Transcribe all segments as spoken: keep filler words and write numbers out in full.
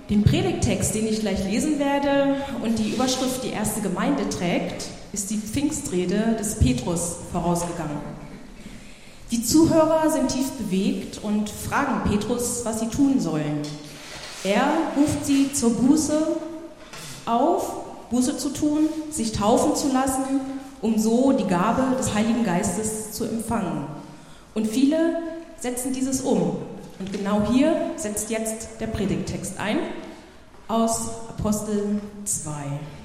Den Predigttext, den ich gleich lesen werde und die Überschrift Die erste Gemeinde trägt, ist die Pfingstrede des Petrus vorausgegangen. Die Zuhörer sind tief bewegt und fragen Petrus, was sie tun sollen. Er ruft sie zur Buße auf, Buße zu tun, sich taufen zu lassen, um so die Gabe des Heiligen Geistes zu empfangen. Und viele setzen dieses um. Und genau hier setzt jetzt der Predigttext ein, aus Apostel zwei.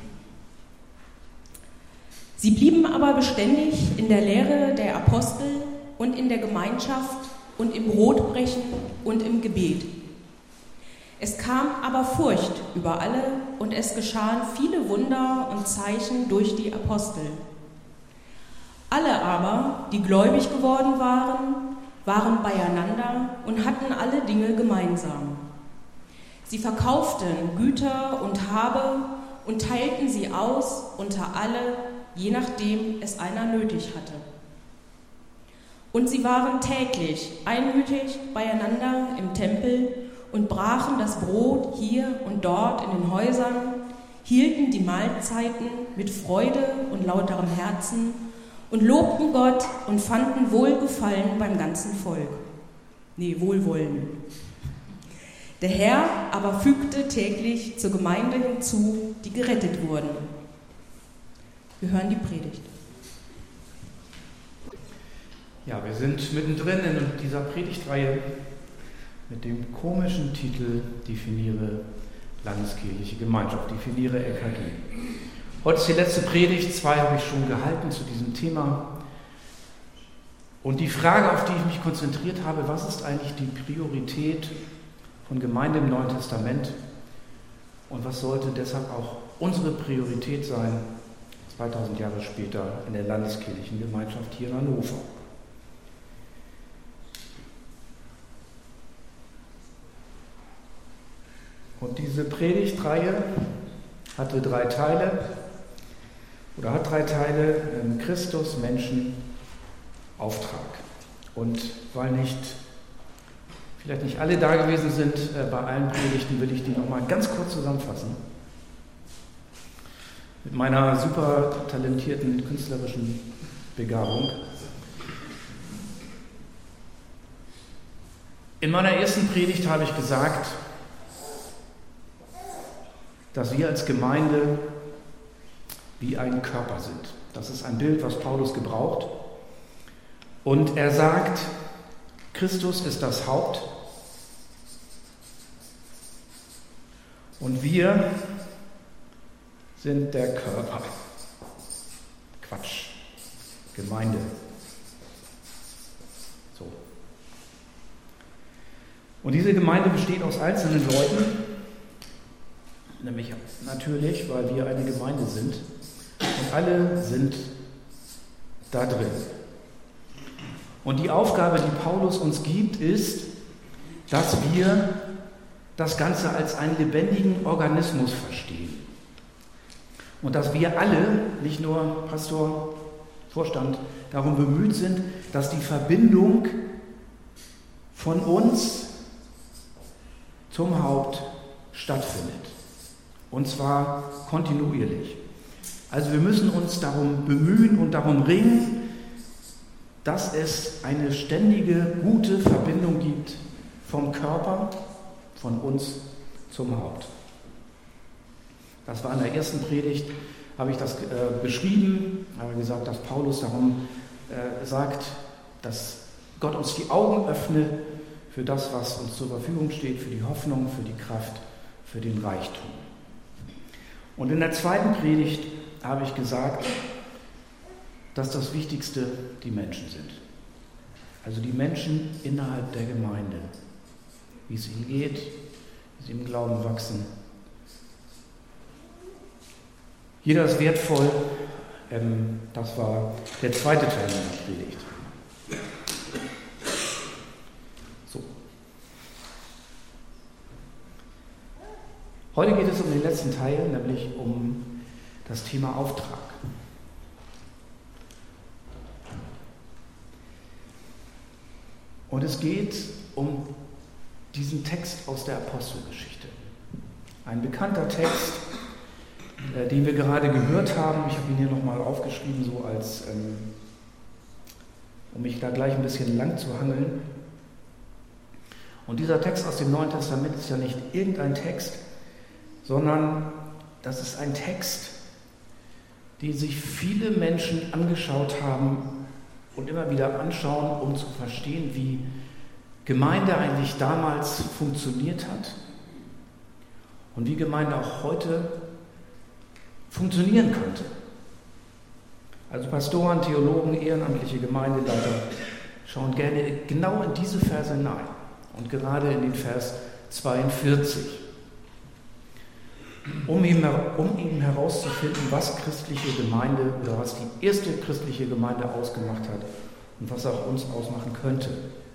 Sie blieben aber beständig in der Lehre der Apostel und in der Gemeinschaft und im Brotbrechen und im Gebet. Es kam aber Furcht über alle und es geschahen viele Wunder und Zeichen durch die Apostel. Alle aber, die gläubig geworden waren, waren beieinander und hatten alle Dinge gemeinsam. Sie verkauften Güter und Habe und teilten sie aus unter alle, je nachdem es einer nötig hatte. Und sie waren täglich einmütig beieinander im Tempel und brachen das Brot hier und dort in den Häusern, hielten die Mahlzeiten mit Freude und lauterem Herzen und lobten Gott und fanden Wohlgefallen beim ganzen Volk. Nee, Wohlwollen. Der Herr aber fügte täglich zur Gemeinde hinzu, die gerettet wurden. Wir hören die Predigt. Ja, wir sind mittendrin in dieser Predigtreihe mit dem komischen Titel Definiere landeskirchliche Gemeinschaft, definiere L K G. Heute ist die letzte Predigt, zwei habe ich schon gehalten zu diesem Thema. Und die Frage, auf die ich mich konzentriert habe, was ist eigentlich die Priorität von Gemeinde im Neuen Testament und was sollte deshalb auch unsere Priorität sein, zweitausend Jahre später in der landeskirchlichen Gemeinschaft hier in Hannover? Und diese Predigtreihe hatte drei Teile oder hat drei Teile: Christus, Menschen, Auftrag. Und weil nicht, vielleicht nicht alle da gewesen sind äh, bei allen Predigten, will ich die nochmal ganz kurz zusammenfassen. Mit meiner super talentierten künstlerischen Begabung. In meiner ersten Predigt habe ich gesagt, dass wir als Gemeinde wie ein Körper sind. Das ist ein Bild, was Paulus gebraucht. Und er sagt, Christus ist das Haupt und wir sind der Körper. Quatsch. Gemeinde. So. Und diese Gemeinde besteht aus einzelnen Leuten, nämlich natürlich, weil wir eine Gemeinde sind und alle sind da drin. Und die Aufgabe, die Paulus uns gibt, ist, dass wir das Ganze als einen lebendigen Organismus verstehen. Und dass wir alle, nicht nur Pastor, Vorstand, darum bemüht sind, dass die Verbindung von uns zum Haupt stattfindet. Und zwar kontinuierlich. Also wir müssen uns darum bemühen und darum ringen, dass es eine ständige, gute Verbindung gibt vom Körper, von uns zum Haupt. Das war in der ersten Predigt, habe ich das äh, beschrieben, habe gesagt, dass Paulus darum äh, sagt, dass Gott uns die Augen öffne für das, was uns zur Verfügung steht, für die Hoffnung, für die Kraft, für den Reichtum. Und in der zweiten Predigt habe ich gesagt, dass das Wichtigste die Menschen sind. Also die Menschen innerhalb der Gemeinde, wie es ihnen geht, wie sie im Glauben wachsen. Jeder ist wertvoll. Ähm, das war der zweite Teil meiner Predigt. So. Heute geht es um den letzten Teil, nämlich um das Thema Auftrag. Und es geht um diesen Text aus der Apostelgeschichte. Ein bekannter Text, äh, den wir gerade gehört haben. Ich habe ihn hier nochmal aufgeschrieben, so als, ähm, um mich da gleich ein bisschen lang zu hangeln. Und dieser Text aus dem Neuen Testament ist ja nicht irgendein Text, sondern das ist ein Text, den sich viele Menschen angeschaut haben und immer wieder anschauen, um zu verstehen, wie Gemeinde eigentlich damals funktioniert hat und wie Gemeinde auch heute funktionieren könnte. Also Pastoren, Theologen, ehrenamtliche Gemeindeleiter schauen gerne genau in diese Verse hinein und gerade in den Vers zweiundvierzig, um eben, um eben herauszufinden, was christliche Gemeinde oder was die erste christliche Gemeinde ausgemacht hat und was auch uns ausmachen könnte.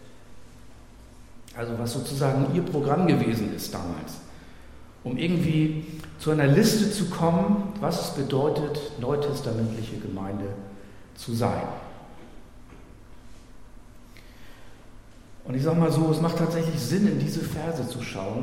Also was sozusagen ihr Programm gewesen ist damals, um irgendwie zu einer Liste zu kommen, was es bedeutet, neutestamentliche Gemeinde zu sein. Und ich sage mal so, es macht tatsächlich Sinn, in diese Verse zu schauen,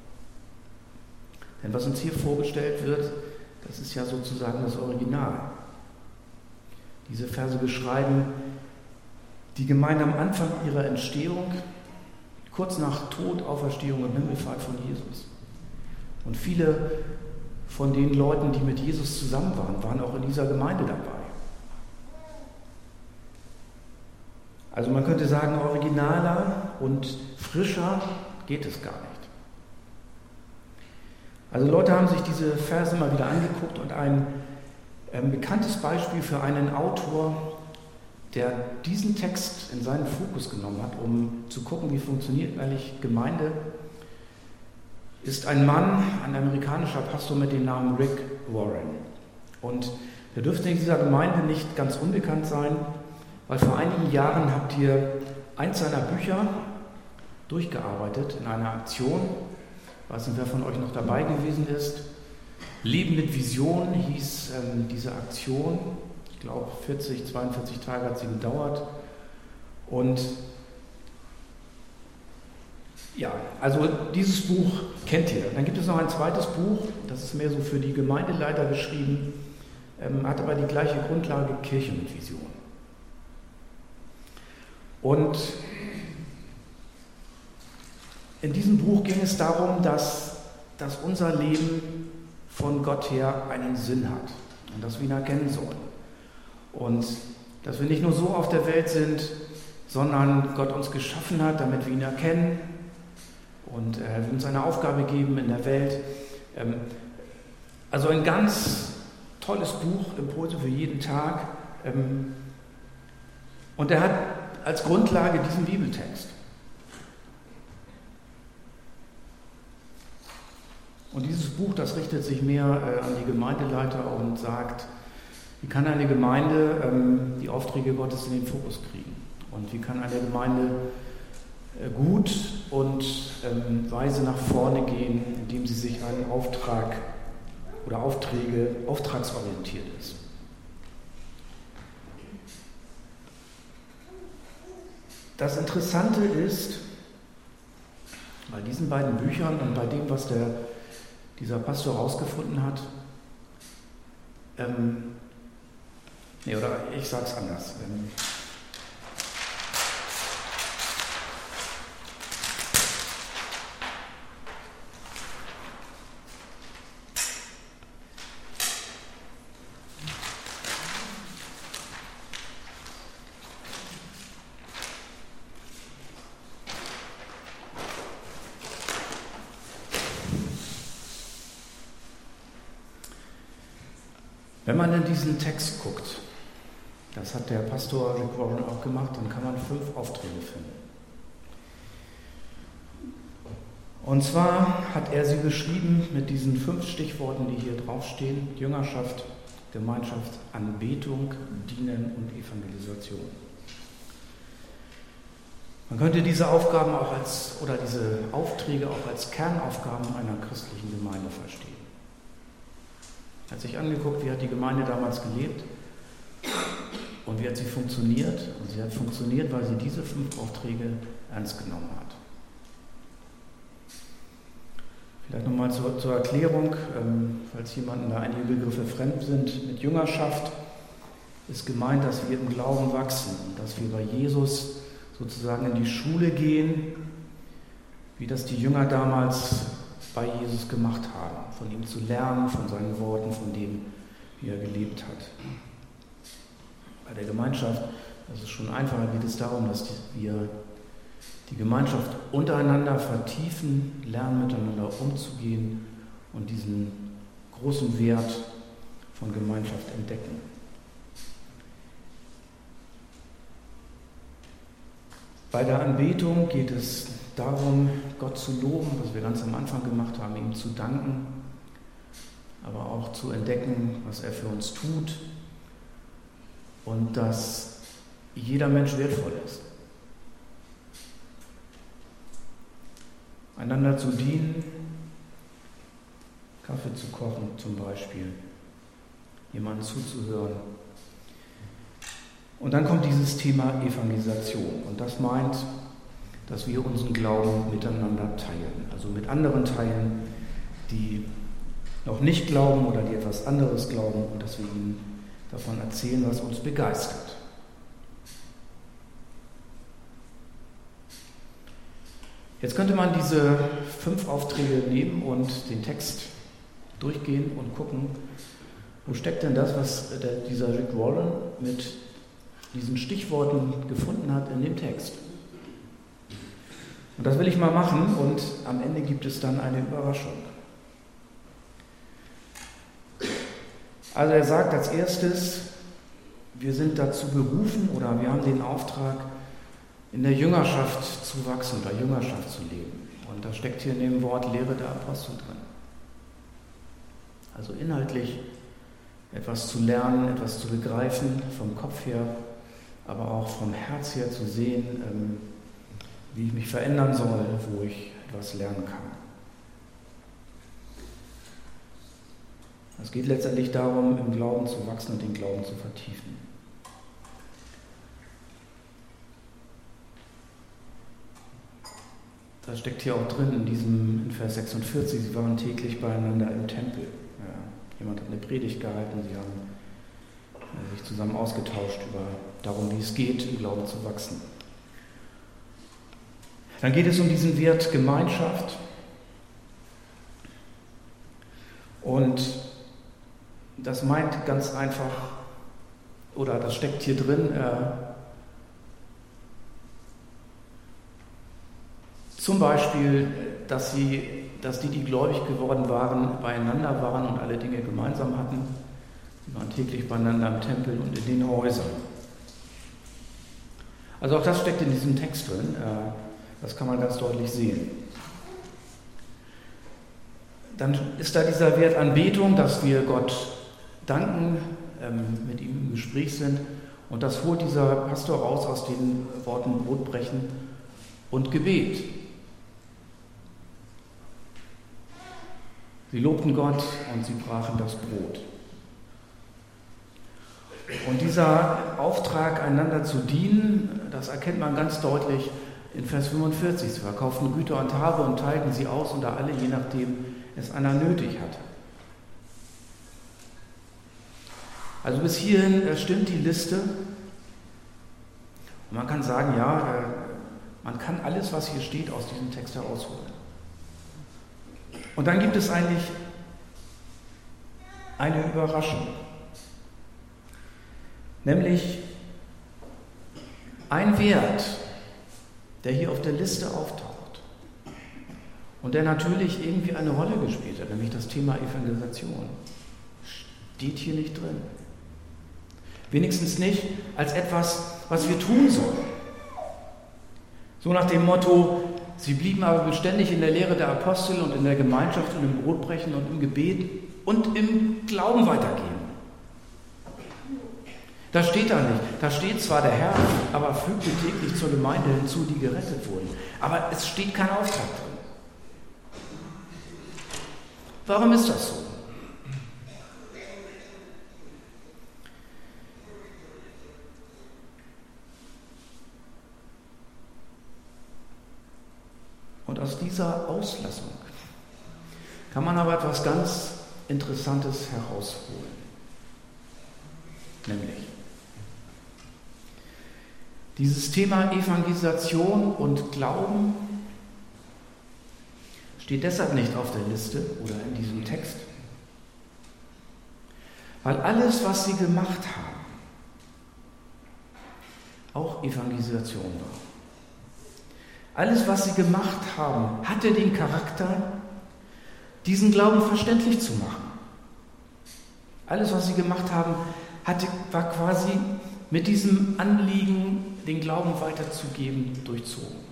denn was uns hier vorgestellt wird, das ist ja sozusagen das Original. Diese Verse beschreiben die Gemeinde am Anfang ihrer Entstehung, kurz nach Tod, Auferstehung und Himmelfahrt von Jesus. Und viele von den Leuten, die mit Jesus zusammen waren, waren auch in dieser Gemeinde dabei. Also man könnte sagen, originaler und frischer geht es gar nicht. Also Leute haben sich diese Verse mal wieder angeguckt und ein ähm, bekanntes Beispiel für einen Autor, der diesen Text in seinen Fokus genommen hat, um zu gucken, wie funktioniert eigentlich Gemeinde, ist ein Mann, ein amerikanischer Pastor mit dem Namen Rick Warren. Und der dürfte in dieser Gemeinde nicht ganz unbekannt sein, weil vor einigen Jahren habt ihr eins seiner Bücher durchgearbeitet in einer Aktion. Ich weiß nicht, wer von euch noch dabei gewesen ist. Leben mit Vision hieß ähm, diese Aktion. Ich glaube, vierzig, zweiundvierzig Tage hat sie gedauert. Und ja, also dieses Buch kennt ihr. Dann gibt es noch ein zweites Buch, das ist mehr so für die Gemeindeleiter geschrieben, ähm, hat aber die gleiche Grundlage, Kirche mit Vision. Und in diesem Buch ging es darum, dass, dass unser Leben von Gott her einen Sinn hat und dass wir ihn erkennen sollen. Und dass wir nicht nur so auf der Welt sind, sondern Gott uns geschaffen hat, damit wir ihn erkennen und er will uns eine Aufgabe geben in der Welt. Also ein ganz tolles Buch, Impulse für jeden Tag. Und er hat als Grundlage diesen Bibeltext. Und dieses Buch, das richtet sich mehr äh, an die Gemeindeleiter und sagt, wie kann eine Gemeinde ähm, die Aufträge Gottes in den Fokus kriegen? Und wie kann eine Gemeinde äh, gut und ähm, weise nach vorne gehen, indem sie sich einen Auftrag oder Aufträge auftragsorientiert ist? Das Interessante ist, bei diesen beiden Büchern und bei dem, was der dieser Pastor herausgefunden hat, ähm, nee, oder ich sage es anders. Ähm, Wenn man in diesen Text guckt, das hat der Pastor Rick Warren auch gemacht, dann kann man fünf Aufträge finden. Und zwar hat er sie beschrieben mit diesen fünf Stichworten, die hier draufstehen: Jüngerschaft, Gemeinschaft, Anbetung, Dienen und Evangelisation. Man könnte diese Aufgaben auch als, oder diese Aufträge auch als Kernaufgaben einer christlichen Gemeinde verstehen. Er hat sich angeguckt, wie hat die Gemeinde damals gelebt und wie hat sie funktioniert. Und sie hat funktioniert, weil sie diese fünf Aufträge ernst genommen hat. Vielleicht nochmal zur, zur Erklärung, ähm, falls jemandem da einige Begriffe fremd sind. Mit Jüngerschaft ist gemeint, dass wir im Glauben wachsen, dass wir bei Jesus sozusagen in die Schule gehen, wie das die Jünger damals bei Jesus gemacht haben, von ihm zu lernen, von seinen Worten, von dem, wie er gelebt hat. Bei der Gemeinschaft, das ist schon einfacher, geht es darum, dass wir die Gemeinschaft untereinander vertiefen, lernen miteinander umzugehen und diesen großen Wert von Gemeinschaft entdecken. Bei der Anbetung geht es darum, Gott zu loben, was wir ganz am Anfang gemacht haben, ihm zu danken, aber auch zu entdecken, was er für uns tut und dass jeder Mensch wertvoll ist. Einander zu dienen, Kaffee zu kochen zum Beispiel, jemandem zuzuhören. Und dann kommt dieses Thema Evangelisation und das meint, dass wir unseren Glauben miteinander teilen, also mit anderen teilen, die noch nicht glauben oder die etwas anderes glauben und dass wir ihnen davon erzählen, was uns begeistert. Jetzt könnte man diese fünf Aufträge nehmen und den Text durchgehen und gucken, wo steckt denn das, was der, dieser Rick Warren mit diesen Stichworten gefunden hat in dem Text. Und das will ich mal machen und am Ende gibt es dann eine Überraschung. Also er sagt als erstes, wir sind dazu berufen oder wir haben den Auftrag, in der Jüngerschaft zu wachsen, bei Jüngerschaft zu leben. Und da steckt hier in dem Wort Lehre der Apostel drin. Also inhaltlich etwas zu lernen, etwas zu begreifen, vom Kopf her, aber auch vom Herz her zu sehen, ähm, wie ich mich verändern soll, wo ich etwas lernen kann. Es geht letztendlich darum, im Glauben zu wachsen und den Glauben zu vertiefen. Das steckt hier auch drin in diesem in Vers sechsundvierzig, sie waren täglich beieinander im Tempel. Ja, jemand hat eine Predigt gehalten, sie haben äh, sich zusammen ausgetauscht über darum, wie es geht, im Glauben zu wachsen. Dann geht es um diesen Wert Gemeinschaft. Und das meint ganz einfach, oder das steckt hier drin, äh, zum Beispiel, dass, sie, dass die, die gläubig geworden waren, beieinander waren und alle Dinge gemeinsam hatten. Sie waren täglich beieinander im Tempel und in den Häusern. Also auch das steckt in diesem Text drin. Äh, das kann man ganz deutlich sehen. Dann ist da dieser Wert Anbetung, dass wir Gott danken, ähm, mit ihm im Gespräch sind. Und das holt dieser Pastor raus aus den Worten Brotbrechen und Gebet. Sie lobten Gott und sie brachen das Brot. Und dieser Auftrag, einander zu dienen, das erkennt man ganz deutlich in Vers fünfundvierzig. Sie verkauften Güter und Habe und teilten sie aus unter alle, je nachdem es einer nötig hatte. Also bis hierhin stimmt die Liste. Und man kann sagen, ja, man kann alles, was hier steht, aus diesem Text herausholen. Und dann gibt es eigentlich eine Überraschung. Nämlich ein Wert, der hier auf der Liste auftaucht und der natürlich irgendwie eine Rolle gespielt hat, nämlich das Thema Evangelisation. Steht hier nicht drin. Wenigstens nicht als etwas, was wir tun sollen. So nach dem Motto, sie blieben aber beständig in der Lehre der Apostel und in der Gemeinschaft und im Brotbrechen und im Gebet und im Glauben weitergehen. Das steht da nicht. Da steht zwar der Herr, aber fügte täglich zur Gemeinde hinzu, die gerettet wurden. Aber es steht kein Auftrag drin. Warum ist das so? Und aus dieser Auslassung kann man aber etwas ganz Interessantes herausholen. Nämlich dieses Thema Evangelisation und Glauben steht deshalb nicht auf der Liste oder in diesem Text, weil alles, was sie gemacht haben, auch Evangelisation war. Alles, was sie gemacht haben, hatte den Charakter, diesen Glauben verständlich zu machen. Alles, was sie gemacht haben, hatte, war quasi mit diesem Anliegen, den Glauben weiterzugeben, durchzogen.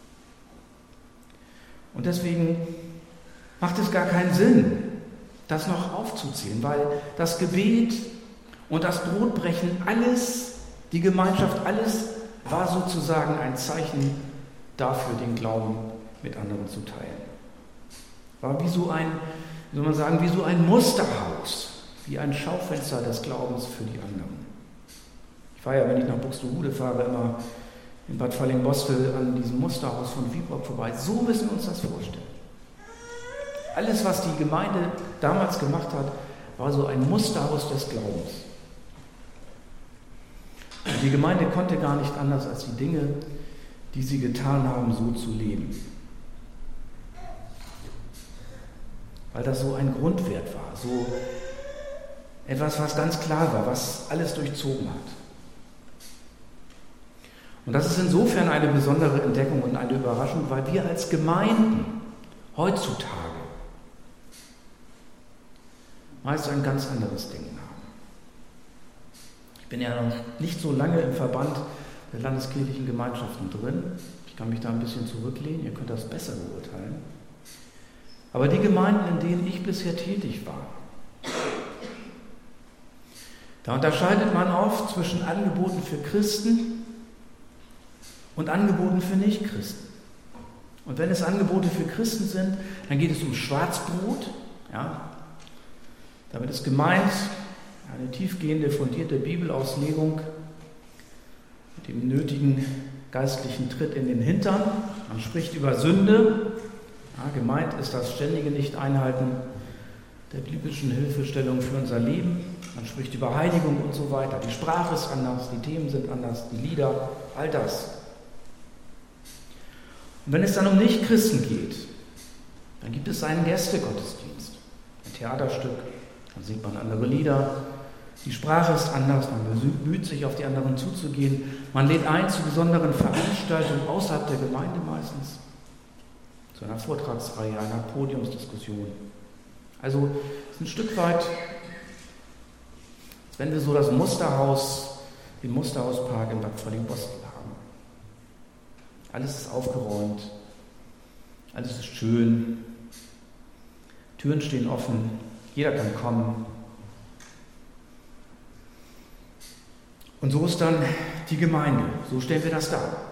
Und deswegen macht es gar keinen Sinn, das noch aufzuzählen, weil das Gebet und das Brotbrechen, alles, die Gemeinschaft, alles war sozusagen ein Zeichen dafür, den Glauben mit anderen zu teilen. War wie so ein, wie soll man sagen, wie so ein Musterhaus, wie ein Schaufenster des Glaubens für die anderen. Ich fahre ja, wenn ich nach Buxtehude fahre, immer in Bad Fallingbostel an diesem Musterhaus von Fieburg vorbei. So müssen wir uns das vorstellen. Alles, was die Gemeinde damals gemacht hat, war so ein Musterhaus des Glaubens. Und die Gemeinde konnte gar nicht anders, als die Dinge, die sie getan haben, so zu leben. Weil das so ein Grundwert war, so etwas, was ganz klar war, was alles durchzogen hat. Und das ist insofern eine besondere Entdeckung und eine Überraschung, weil wir als Gemeinden heutzutage meist ein ganz anderes Denken haben. Ich bin ja noch nicht so lange im Verband der landeskirchlichen Gemeinschaften drin. Ich kann mich da ein bisschen zurücklehnen, ihr könnt das besser beurteilen. Aber die Gemeinden, in denen ich bisher tätig war, da unterscheidet man oft zwischen Angeboten für Christen und Angeboten für Nichtchristen. Und wenn es Angebote für Christen sind, dann geht es um Schwarzbrot. Ja. Damit ist gemeint eine tiefgehende, fundierte Bibelauslegung mit dem nötigen geistlichen Tritt in den Hintern. Man spricht über Sünde. Ja, gemeint ist das ständige Nicht-Einhalten der biblischen Hilfestellung für unser Leben. Man spricht über Heiligung und so weiter. Die Sprache ist anders, die Themen sind anders, die Lieder, all das. Und wenn es dann um Nichtchristen geht, dann gibt es einen Gästegottesdienst, ein Theaterstück, dann singt man andere Lieder, die Sprache ist anders, man bemüht sich, auf die anderen zuzugehen, man lädt ein zu besonderen Veranstaltungen außerhalb der Gemeinde meistens, zu einer Vortragsreihe, einer Podiumsdiskussion. Also es ist ein Stück weit, wenn wir so das Musterhaus, den Musterhauspark in Bad Fallingbostel haben. Alles ist aufgeräumt, alles ist schön, Türen stehen offen, jeder kann kommen. Und so ist dann die Gemeinde, so stellen wir das dar.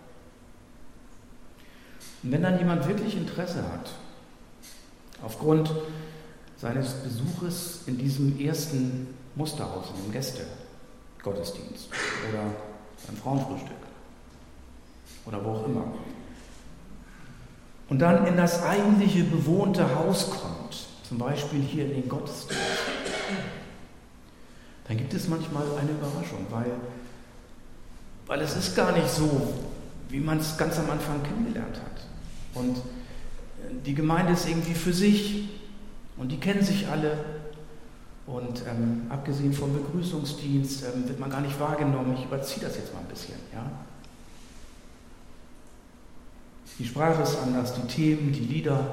Und wenn dann jemand wirklich Interesse hat, aufgrund seines Besuches in diesem ersten Musterhaus, in dem Gästegottesdienst oder beim Frauenfrühstück oder wo auch immer, und dann in das eigentliche bewohnte Haus kommt, zum Beispiel hier in den Gottesdienst, dann gibt es manchmal eine Überraschung, weil, weil es ist gar nicht so, wie man es ganz am Anfang kennengelernt hat. Und die Gemeinde ist irgendwie für sich und die kennen sich alle. Und ähm, abgesehen vom Begrüßungsdienst ähm, wird man gar nicht wahrgenommen. Ich überziehe das jetzt mal ein bisschen. Ja? Die Sprache ist anders, die Themen, die Lieder.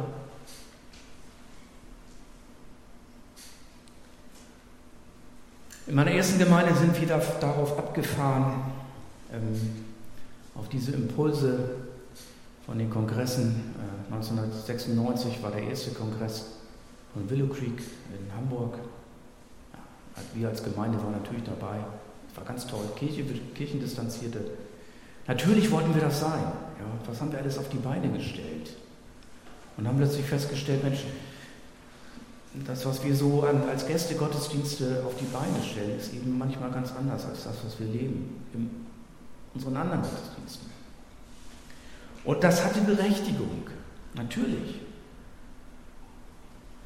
In meiner ersten Gemeinde sind wir darauf abgefahren, ähm, auf diese Impulse von den Kongressen. Äh, neunzehnhundertsechsundneunzig war der erste Kongress von Willow Creek in Hamburg. Ja, wir als Gemeinde waren natürlich dabei. Es war ganz toll, Kirche, Kirchendistanzierte. Natürlich wollten wir das sein. Ja, was haben wir alles auf die Beine gestellt? Und haben plötzlich festgestellt, Mensch, das, was wir so an, als Gästegottesdienste auf die Beine stellen, ist eben manchmal ganz anders als das, was wir leben in unseren anderen Gottesdiensten. Und das hatte Berechtigung, natürlich.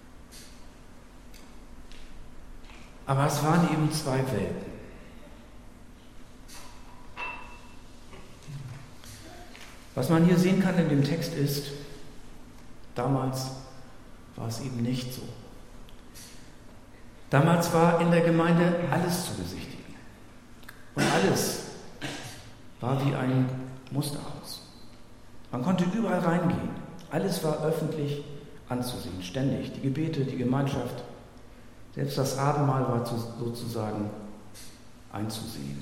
Aber es waren eben zwei Welten. Was man hier sehen kann in dem Text ist, damals war es eben nicht so. Damals war in der Gemeinde alles zu besichtigen. Und alles war wie ein Musterhaus. Man konnte überall reingehen. Alles war öffentlich anzusehen, ständig. Die Gebete, die Gemeinschaft, selbst das Abendmahl war sozusagen einzusehen.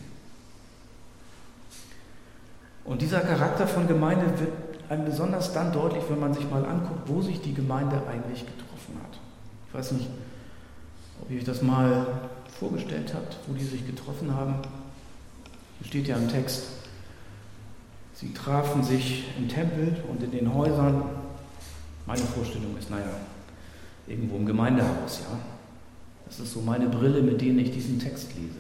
Und dieser Charakter von Gemeinde wird einem besonders dann deutlich, wenn man sich mal anguckt, wo sich die Gemeinde eigentlich getroffen hat. Ich weiß nicht, ob ihr euch das mal vorgestellt habt, wo die sich getroffen haben. Hier steht ja im Text, sie trafen sich im Tempel und in den Häusern. Meine Vorstellung ist, naja, irgendwo im Gemeindehaus, ja. Das ist so meine Brille, mit denen ich diesen Text lese.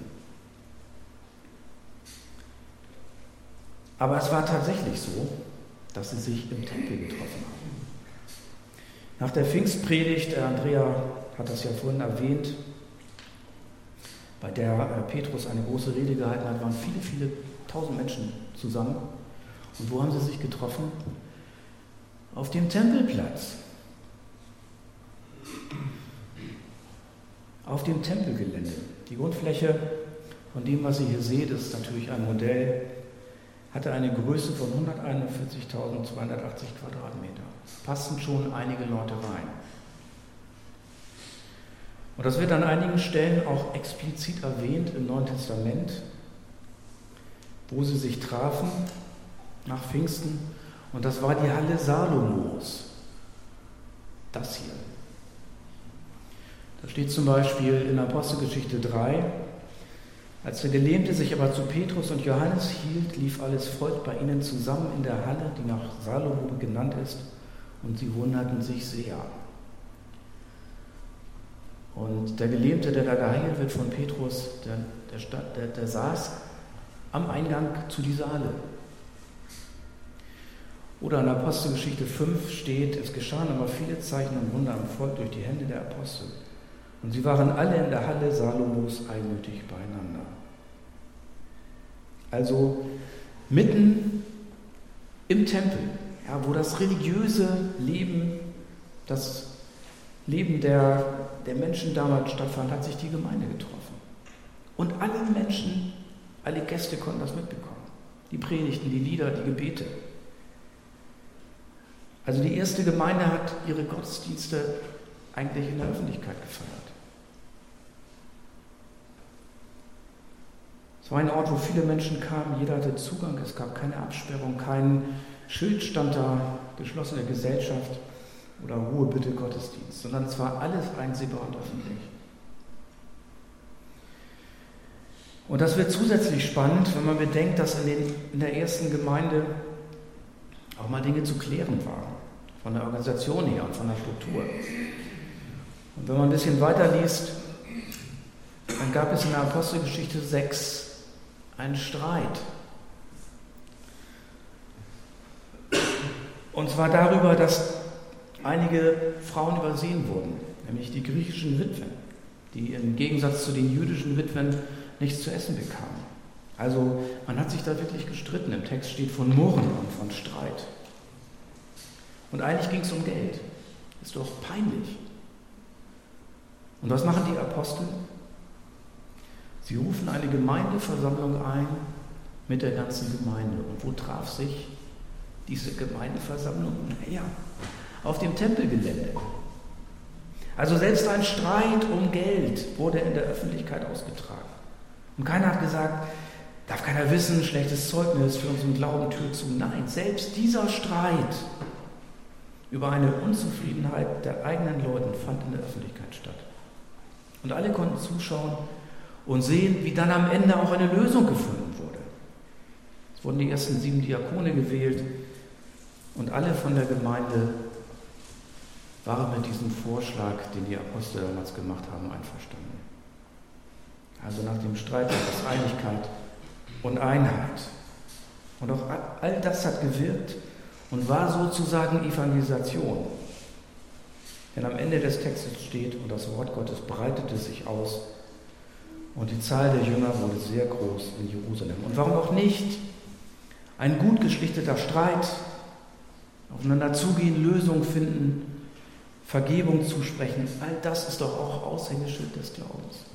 Aber es war tatsächlich so, dass sie sich im Tempel getroffen haben. Nach der Pfingstpredigt, der Andrea hat das ja vorhin erwähnt, bei der Petrus eine große Rede gehalten hat, waren viele, viele tausend Menschen zusammen. Und wo haben sie sich getroffen? Auf dem Tempelplatz. Auf dem Tempelgelände. Die Grundfläche von dem, was ihr hier seht, ist natürlich ein Modell, hatte eine Größe von hunderteinundvierzigtausendzweihundertachtzig Quadratmeter. Passten schon einige Leute rein. Und das wird an einigen Stellen auch explizit erwähnt im Neuen Testament, wo sie sich trafen nach Pfingsten. Und das war die Halle Salomos. Das hier. Da steht zum Beispiel in Apostelgeschichte drei, als der Gelähmte sich aber zu Petrus und Johannes hielt, lief alles Volk bei ihnen zusammen in der Halle, die nach Salomo genannt ist, und sie wunderten sich sehr. Und der Gelähmte, der da geheilt wird von Petrus, der, der, der, der saß am Eingang zu dieser Halle. Oder in Apostelgeschichte fünf steht, es geschahen aber viele Zeichen und Wunder am Volk durch die Hände der Apostel. Und sie waren alle in der Halle Salomos einmütig beieinander. Also mitten im Tempel, ja, wo das religiöse Leben, das Leben der, der Menschen damals stattfand, hat sich die Gemeinde getroffen. Und alle Menschen, alle Gäste konnten das mitbekommen. Die Predigten, die Lieder, die Gebete. Also die erste Gemeinde hat ihre Gottesdienste eigentlich in der Öffentlichkeit gefeiert. Es war ein Ort, wo viele Menschen kamen, jeder hatte Zugang, es gab keine Absperrung, kein Schild stand da, geschlossene Gesellschaft oder Ruhe bitte Gottesdienst, sondern es war alles einsehbar und öffentlich. Und das wird zusätzlich spannend, wenn man bedenkt, dass in, den, in der ersten Gemeinde auch mal Dinge zu klären waren, von der Organisation her und von der Struktur. Und wenn man ein bisschen weiter liest, dann gab es in der Apostelgeschichte sechs einen Streit. Und zwar darüber, dass einige Frauen übersehen wurden, nämlich die griechischen Witwen, die im Gegensatz zu den jüdischen Witwen nichts zu essen bekamen. Also man hat sich da wirklich gestritten. Im Text steht von Murren und von Streit. Und eigentlich ging es um Geld. Ist doch peinlich. Und was machen die Apostel? Sie rufen eine Gemeindeversammlung ein mit der ganzen Gemeinde. Und wo traf sich diese Gemeindeversammlung? Naja, auf dem Tempelgelände. Also selbst ein Streit um Geld wurde in der Öffentlichkeit ausgetragen. Und keiner hat gesagt, darf keiner wissen, schlechtes Zeugnis für unseren Glauben Tür zu. Nein, selbst dieser Streit über eine Unzufriedenheit der eigenen Leute fand in der Öffentlichkeit statt. Und alle konnten zuschauen und sehen, wie dann am Ende auch eine Lösung gefunden wurde. Es wurden die ersten sieben Diakone gewählt und alle von der Gemeinde waren mit diesem Vorschlag, den die Apostel damals gemacht haben, einverstanden. Also nach dem Streit gab es Einigkeit und Einheit. Und auch all das hat gewirkt und war sozusagen Evangelisation. Denn am Ende des Textes steht, und das Wort Gottes breitete sich aus Und die Zahl der Jünger wurde sehr groß in Jerusalem. Und warum auch nicht? Ein gut geschlichteter Streit, aufeinander zugehen, Lösungen finden, Vergebung zusprechen, all das ist doch auch Aushängeschild des Glaubens.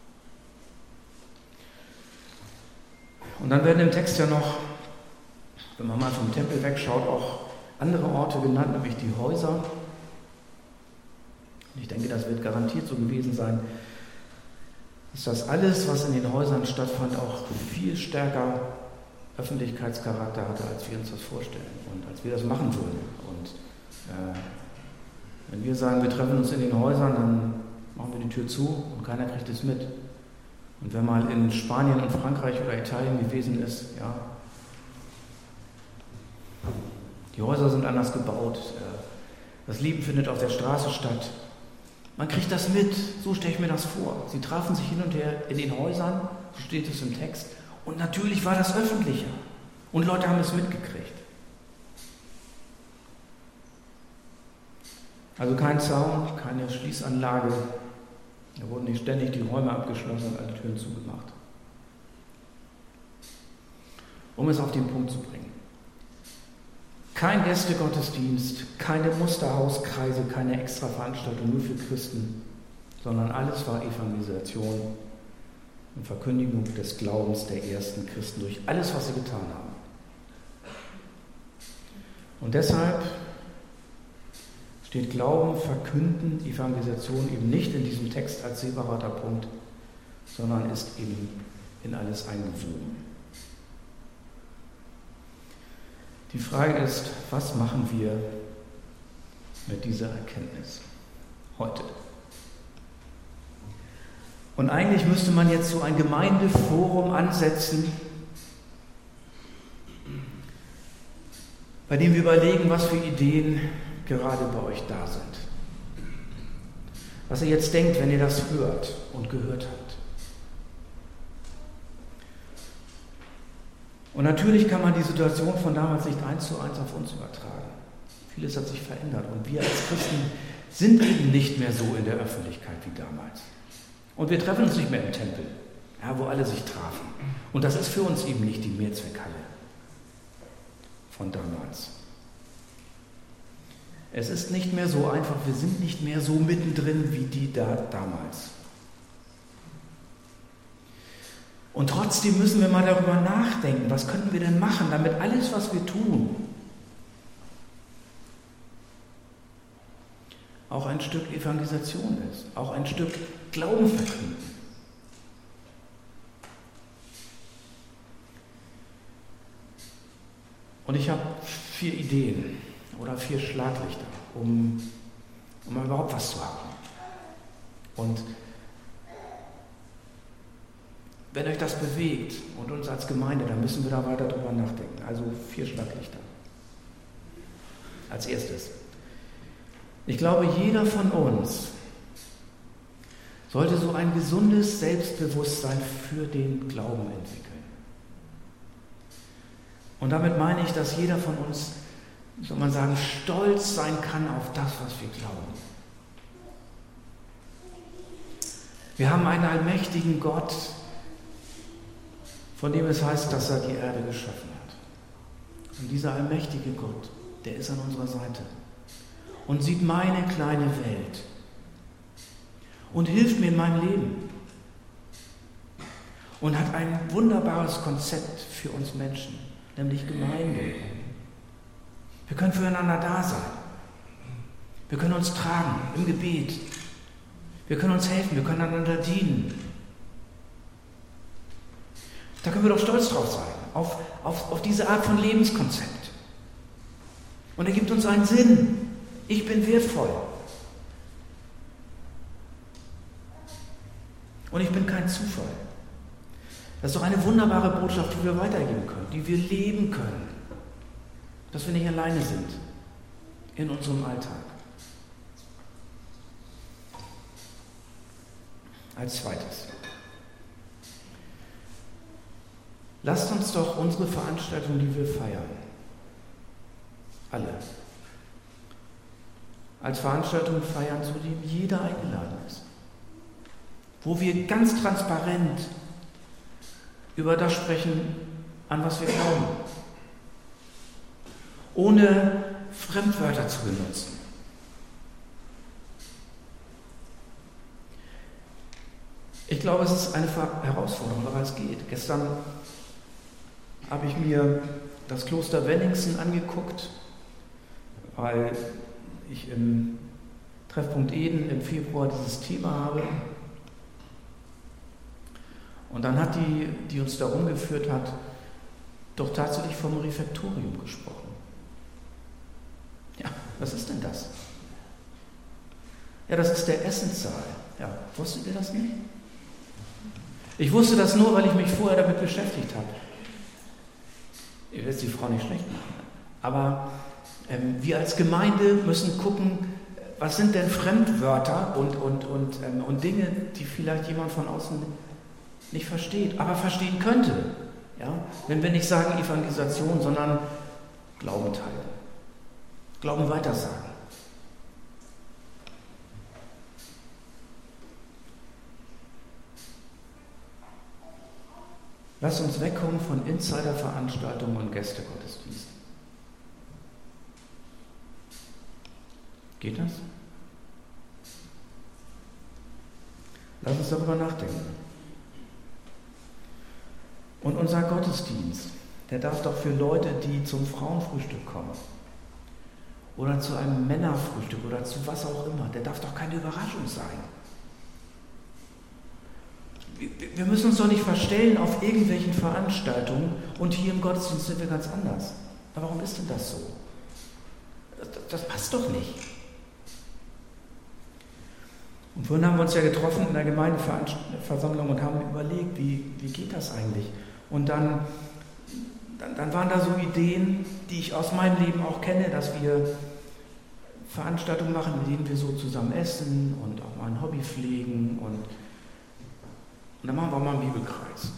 Und dann werden im Text ja noch, wenn man mal vom Tempel wegschaut, auch andere Orte genannt, nämlich die Häuser. Und ich denke, das wird garantiert so gewesen sein, dass das alles, was in den Häusern stattfand, auch viel stärker Öffentlichkeitscharakter hatte, als wir uns das vorstellen und als wir das machen würden. Und äh, wenn wir sagen, wir treffen uns in den Häusern, dann machen wir die Tür zu und keiner kriegt es mit. Und wenn mal in Spanien und Frankreich oder Italien gewesen ist, ja, die Häuser sind anders gebaut, das Leben findet auf der Straße statt. Man kriegt das mit, so stelle ich mir das vor. Sie trafen sich hin und her in den Häusern, so steht es im Text, und natürlich war das öffentlicher und Leute haben es mitgekriegt. Also kein Zaun, keine Schließanlage, da wurden nicht ständig die Räume abgeschlossen und alle Türen zugemacht. Um es auf den Punkt zu bringen. Kein Gästegottesdienst, keine Musterhauskreise, keine extra Veranstaltung nur für Christen, sondern alles war Evangelisation und Verkündigung des Glaubens der ersten Christen durch alles, was sie getan haben. Und deshalb steht Glauben, Verkünden, Evangelisation eben nicht in diesem Text als separater Punkt, sondern ist eben in alles eingewoben. Die Frage ist, was machen wir mit dieser Erkenntnis heute? Und eigentlich müsste man jetzt so ein Gemeindeforum ansetzen, bei dem wir überlegen, was für Ideen gerade bei euch da sind. Was ihr jetzt denkt, wenn ihr das hört und gehört habt. Und natürlich kann man die Situation von damals nicht eins zu eins auf uns übertragen. Vieles hat sich verändert und wir als Christen sind eben nicht mehr so in der Öffentlichkeit wie damals. Und wir treffen uns nicht mehr im Tempel, ja, wo alle sich trafen. Und das ist für uns eben nicht die Mehrzweckhalle von damals. Es ist nicht mehr so einfach, wir sind nicht mehr so mittendrin wie die da damals. Und trotzdem müssen wir mal darüber nachdenken, was könnten wir denn machen, damit alles, was wir tun, auch ein Stück Evangelisation ist, auch ein Stück Glauben verkünden. Und ich habe vier Ideen oder vier Schlaglichter, um, um überhaupt was zu haben. Und wenn euch das bewegt und uns als Gemeinde, dann müssen wir da weiter drüber nachdenken. Also vier Schlaglichter. Als erstes. Ich glaube, jeder von uns sollte so ein gesundes Selbstbewusstsein für den Glauben entwickeln. Und damit meine ich, dass jeder von uns, soll man sagen, stolz sein kann auf das, was wir glauben. Wir haben einen allmächtigen Gott, von dem es heißt, dass er die Erde geschaffen hat. Und dieser allmächtige Gott, der ist an unserer Seite und sieht meine kleine Welt und hilft mir in meinem Leben und hat ein wunderbares Konzept für uns Menschen, nämlich Gemeinde. Wir können füreinander da sein. Wir können uns tragen im Gebet. Wir können uns helfen, wir können einander dienen. Da können wir doch stolz drauf sein, auf, auf, auf diese Art von Lebenskonzept. Und er gibt uns einen Sinn. Ich bin wertvoll. Und ich bin kein Zufall. Das ist doch eine wunderbare Botschaft, die wir weitergeben können, die wir leben können. Dass wir nicht alleine sind in unserem Alltag. Als zweites. Lasst uns doch unsere Veranstaltung, die wir feiern, alle, als Veranstaltung feiern, zu dem jeder eingeladen ist. wo wir ganz transparent über das sprechen, an was wir glauben, ohne Fremdwörter zu benutzen. Ich glaube, es ist eine Herausforderung, aber es geht. Gestern habe ich mir das Kloster Wenningsen angeguckt, weil ich im Treffpunkt Eden im Februar dieses Thema habe. Und dann hat die, die uns da rumgeführt hat, doch tatsächlich vom Refektorium gesprochen. Ja, was ist denn das? Ja, das ist der Essenssaal. Ja, wusstet ihr das nicht? Ich wusste das nur, weil ich mich vorher damit beschäftigt habe. Ihr werdet die Frau nicht schlecht machen. Aber ähm, wir als Gemeinde müssen gucken, was sind denn Fremdwörter und, und, und, ähm, und Dinge, die vielleicht jemand von außen nicht versteht, aber verstehen könnte. Ja? Wenn wir nicht sagen Evangelisation, sondern Glauben teilen. Glauben weitersagen. Lass uns wegkommen von Insider-Veranstaltungen und Gästegottesdiensten. Geht das? Lass uns darüber nachdenken. Und unser Gottesdienst, der darf doch für Leute, die zum Frauenfrühstück kommen oder zu einem Männerfrühstück oder zu was auch immer, der darf doch keine Überraschung sein. Wir müssen uns doch nicht verstellen auf irgendwelchen Veranstaltungen und hier im Gottesdienst sind wir ganz anders. Aber warum ist denn das so? Das, das passt doch nicht. Und vorhin haben wir uns ja getroffen in der Gemeindeversammlung und haben überlegt, wie, wie geht das eigentlich? Und dann, dann, dann waren da so Ideen, die ich aus meinem Leben auch kenne, dass wir Veranstaltungen machen, in denen wir so zusammen essen und auch mal ein Hobby pflegen und Und dann machen wir mal einen Bibelkreis.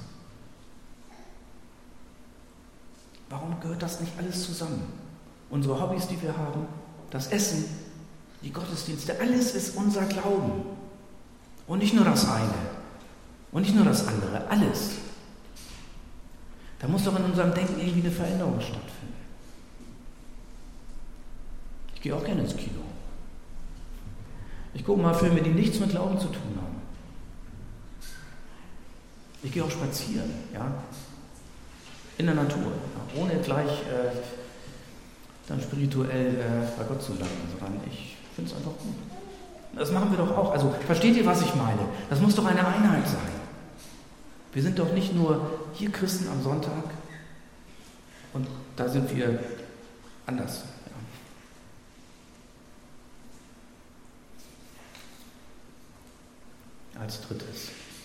Warum gehört das nicht alles zusammen? Unsere Hobbys, die wir haben, das Essen, die Gottesdienste, alles ist unser Glauben. Und nicht nur das eine. Und nicht nur das andere, alles. Da muss doch in unserem Denken irgendwie eine Veränderung stattfinden. Ich gehe auch gerne ins Kino. Ich gucke mal Filme, die nichts mit Glauben zu tun haben. Ich gehe auch spazieren, ja, in der Natur, ja, ohne gleich äh, dann spirituell äh, bei Gott zu landen, sondern ich finde es einfach gut. Das machen wir doch auch. Also versteht ihr, was ich meine? Das muss doch eine Einheit sein. Wir sind doch nicht nur hier Christen am Sonntag und da sind wir anders. Ja. Als drittes.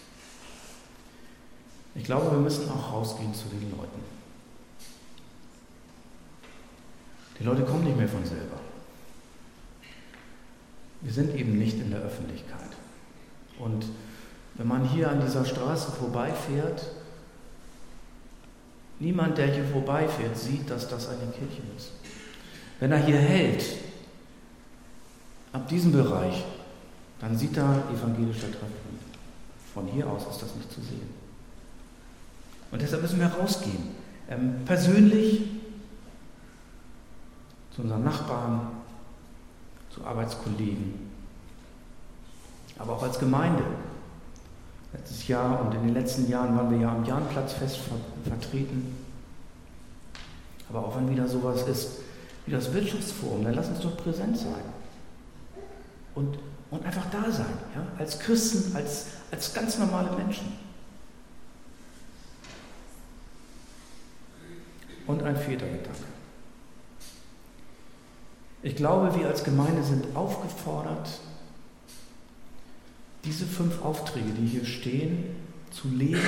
Ich glaube, wir müssen auch rausgehen zu den Leuten. Die Leute kommen nicht mehr von selber. Wir sind eben nicht in der Öffentlichkeit. Und wenn man hier an dieser Straße vorbeifährt, niemand, der hier vorbeifährt, sieht, dass das eine Kirche ist. Wenn er hier hält, ab diesem Bereich, dann sieht er evangelischer Treffpunkt. Von hier aus ist das nicht zu sehen. Und deshalb müssen wir rausgehen. Ähm, persönlich, zu unseren Nachbarn, zu Arbeitskollegen, aber auch als Gemeinde. Letztes Jahr und in den letzten Jahren waren wir ja am Jahnplatzfest ver- vertreten. Aber auch wenn wieder sowas ist wie das Wirtschaftsforum, dann lass uns doch präsent sein. Und, und einfach da sein, ja? Als Christen, als, als ganz normale Menschen. Und ein vierter Gedanke. Ich glaube, wir als Gemeinde sind aufgefordert, diese fünf Aufträge, die hier stehen, zu leben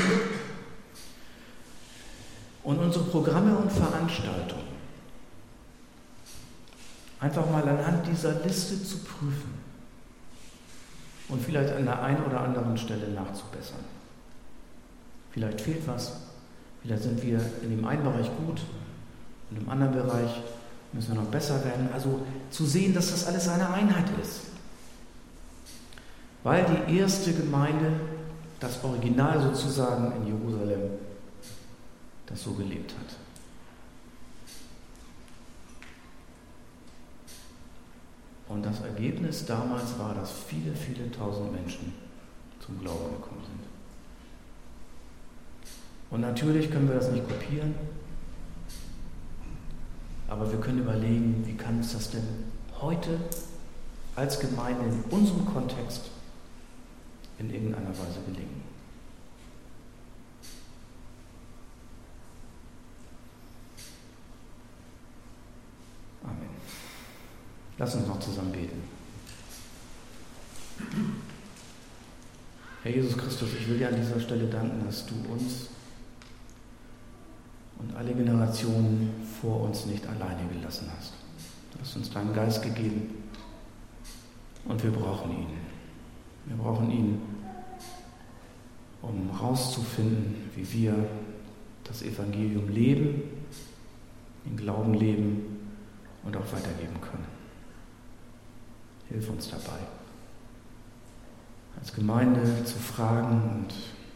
und unsere Programme und Veranstaltungen einfach mal anhand dieser Liste zu prüfen und vielleicht an der einen oder anderen Stelle nachzubessern. Vielleicht fehlt was. Vielleicht sind wir in dem einen Bereich gut und im anderen Bereich müssen wir noch besser werden. Also zu sehen, dass das alles eine Einheit ist. Weil die erste Gemeinde das Original sozusagen in Jerusalem, das so gelebt hat. Und das Ergebnis damals war, dass viele, viele tausend Menschen zum Glauben gekommen sind. Und natürlich können wir das nicht kopieren, aber wir können überlegen, wie kann uns das denn heute als Gemeinde in unserem Kontext in irgendeiner Weise gelingen. Amen. Lass uns noch zusammen beten. Herr Jesus Christus, ich will dir an dieser Stelle danken, dass du uns und alle Generationen vor uns nicht alleine gelassen hast. Du hast uns deinen Geist gegeben und wir brauchen ihn. Wir brauchen ihn, um herauszufinden, wie wir das Evangelium leben, den Glauben leben und auch weitergeben können. Hilf uns dabei, als Gemeinde zu fragen und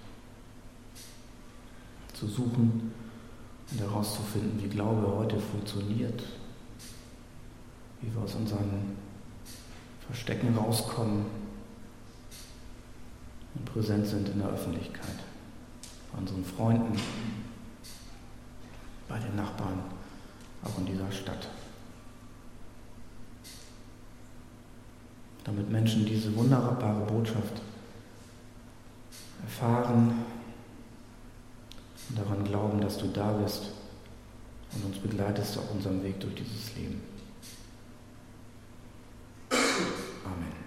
zu suchen und herauszufinden, wie Glaube heute funktioniert, wie wir aus unseren Verstecken rauskommen und präsent sind in der Öffentlichkeit, bei unseren Freunden, bei den Nachbarn, auch in dieser Stadt. Damit Menschen diese wunderbare Botschaft erfahren und daran glauben, dass du da bist und uns begleitest auf unserem Weg durch dieses Leben. Amen.